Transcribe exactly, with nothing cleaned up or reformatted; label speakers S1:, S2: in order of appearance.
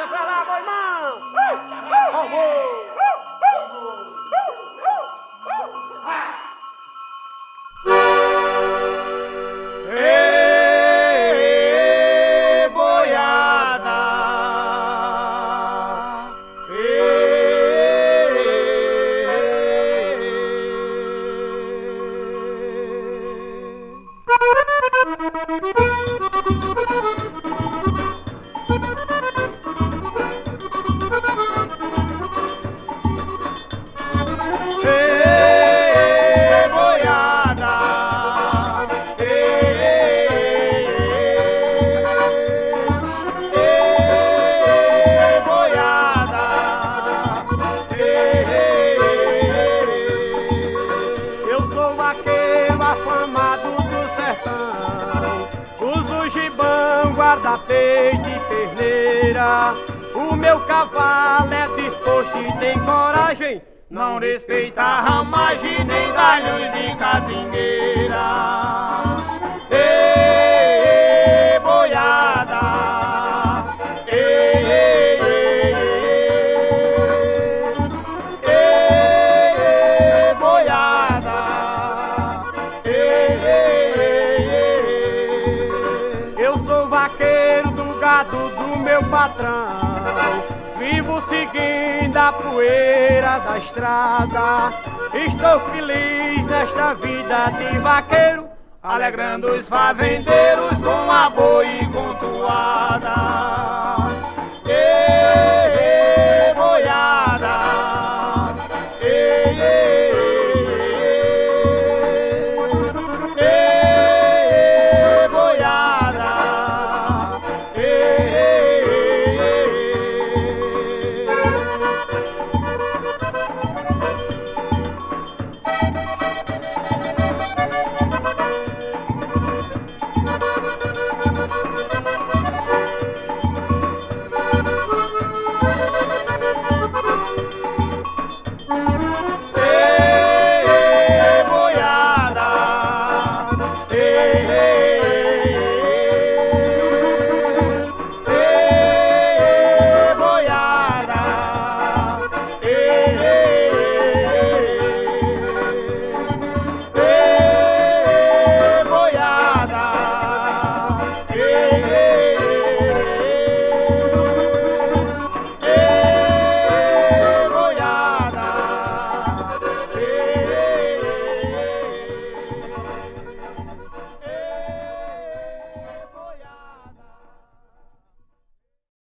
S1: Passa pra lá, meu irmão!
S2: Ei, boiada! Guarda-peito e perneira, o meu cavalo é disposto e tem coragem, não respeita a ramagem nem dá luz de casingueira. Ei, boiada! Ei, ei, ei, ei, ei, boiada! Ei, ei, ei, eu sou vaqueiro do gado do meu patrão, vivo seguindo a poeira da estrada. Estou feliz nesta vida de vaqueiro, alegrando os fazendeiros com a boa